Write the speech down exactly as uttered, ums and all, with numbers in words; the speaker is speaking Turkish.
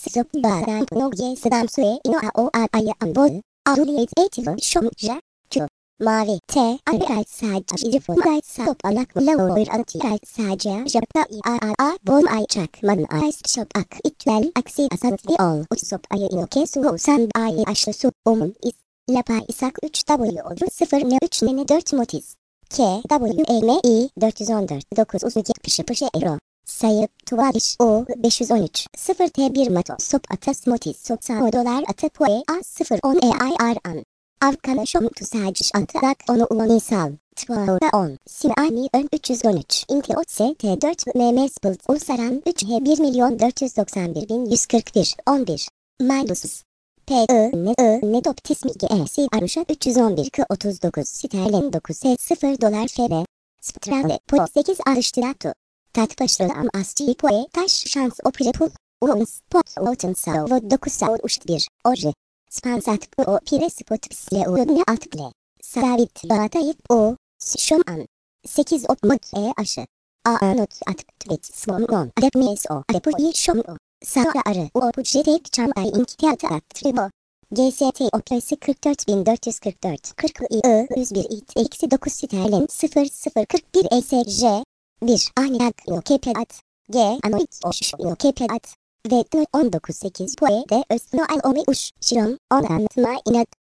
sop baran noge sedam sue ino a o a ay ambol aruliyet etivo şomja çu mavi t ay sadece ifo ay sop alak lower anti ay sadece japta i a a a bom ay çak man ay shop ak itwel aksi asantli ol sop ay ino kesu san ay aşlı su omun is lapa isak üç w olur sıfır ne üç ne dört motis K W E M I dört yüz on dört dokuz uzun pışı pışı ero sayıp tuvaliş o beş yüz on üç sıfır T bir mato sop atas motis sop sao dolar atı poe a sıfır on e I R an avkana şom tu saciş antarak onu ulanı sal tvoda on sinani ön üç yüz on üç inti o s t dört m m spılt ulsaran üç h bir milyon dört yüz doksan bir bin yüz kırk bir on bir Maydusuz P I N I N Doptismi G E S Aruşa üç yüz on bir K otuz dokuz sterlin dokuz S sıfır dolar F B Strale Po sekiz Arıştıratu Tatpaşlı am asçı poe taş şans opre pul Ons pot oten salvo dokuz saur uşt bir Oje Spansat o pire spot pisle o ne alt ple Savit batayip o şom an sekiz op mut e aşı A not at tweet swom on adepmies o adepu şom o Sara arı o pujetek çam ay inkiyata tribo G S T opresi kırk dört bin dört yüz kırk dört kırk I I yüz bir it eksi dokuz sterlin sıfır sıfır kırk bir E S J bir Anyak no kepeat G anoid oş no kepeat ve on dokuz sekiz poe de ösno al ome uş şirom on antma inat